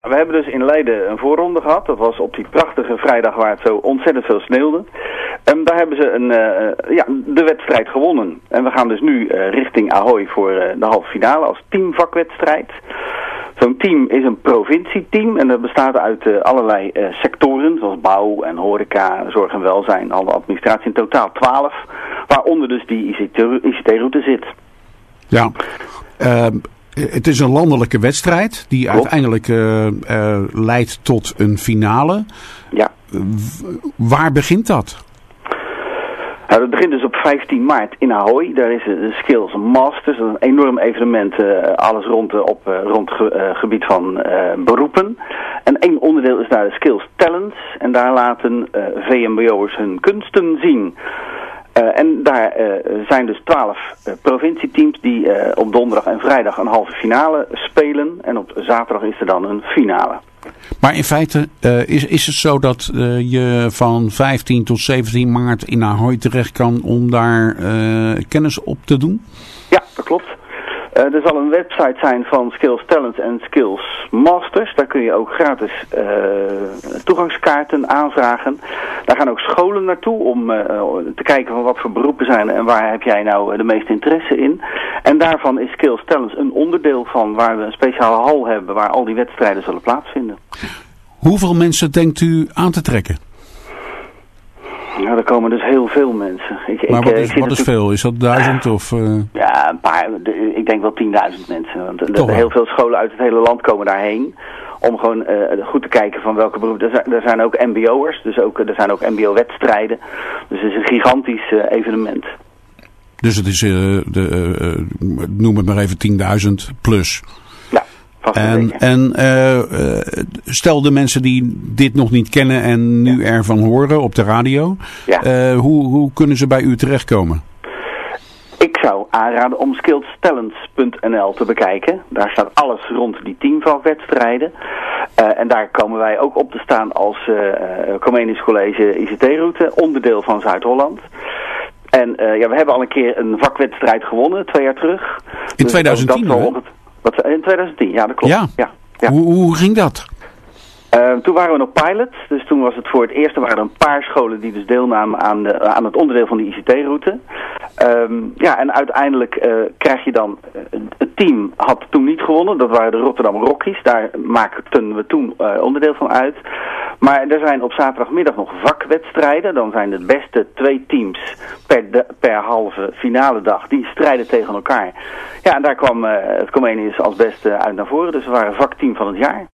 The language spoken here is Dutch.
we hebben dus in Leiden een voorronde gehad. Dat was op die prachtige vrijdag waar het zo ontzettend veel sneeuwde. Daar hebben ze de wedstrijd gewonnen. En we gaan dus nu richting Ahoy voor de halve finale als teamvakwedstrijd. Zo'n team is een provincieteam en dat bestaat uit allerlei sectoren, zoals bouw en horeca, zorg en welzijn, alle administratie, in totaal 12, waaronder dus die ICT-route zit. Ja, het is een landelijke wedstrijd die uiteindelijk leidt tot een finale. Ja. Waar begint dat? Nou, dat begint dus op 15 maart in Ahoy. Daar is de Skills Masters. Dat is een enorm evenement. Alles rond het gebied van beroepen. En één onderdeel is daar de Skills Talents. En daar laten VMBO'ers hun kunsten zien. En daar zijn dus 12 provincieteams die op donderdag en vrijdag een halve finale spelen. En op zaterdag is er dan een finale. Maar in feite is het zo dat je van 15 tot 17 maart in Ahoy terecht kan om daar kennis op te doen? Ja, dat klopt. Er zal een website zijn van Skills Talents en Skills Masters. Daar kun je ook gratis toegangskaarten aanvragen. Daar gaan ook scholen naartoe om te kijken van wat voor beroepen zijn en waar heb jij nou de meeste interesse in. En daarvan is Skills Talents een onderdeel van waar we een speciale hal hebben waar al die wedstrijden zullen plaatsvinden. Hoeveel mensen denkt u aan te trekken? Nou, er komen dus heel veel mensen. Maar wat is veel? Is dat 1000 of... Ja, een paar. Ik denk wel 10.000 mensen. Want heel veel scholen uit het hele land komen daarheen. Om gewoon goed te kijken van welke beroepen. Er zijn ook mbo'ers. Dus er zijn ook mbo-wedstrijden. Dus het is een gigantisch evenement. Dus het is, noem het maar even 10.000 plus. Ja. En stel de mensen die dit nog niet kennen en nu ervan horen op de radio. Ja. Hoe kunnen ze bij u terechtkomen? Ik zou aanraden om skillstalents.nl te bekijken. Daar staat alles rond die teamvalwedstrijden. En daar komen wij ook op te staan als Comenius College ICT-route, onderdeel van Zuid-Holland. En we hebben al een keer een vakwedstrijd gewonnen, 2 jaar terug. In 2010 in 2010, ja, dat klopt. Ja. Ja. Hoe ging dat? Toen waren we nog pilot, dus toen was het voor het eerst, er waren er een paar scholen die dus deelnamen aan het onderdeel van die ICT-route. En uiteindelijk krijg je dan, het team had toen niet gewonnen, dat waren de Rotterdam Rockies, daar maakten we toen onderdeel van uit. Maar er zijn op zaterdagmiddag nog vakwedstrijden, dan zijn de beste 2 teams per halve finale dag, die strijden tegen elkaar. Ja, en daar kwam het Comenius als beste uit naar voren, dus we waren vakteam van het jaar.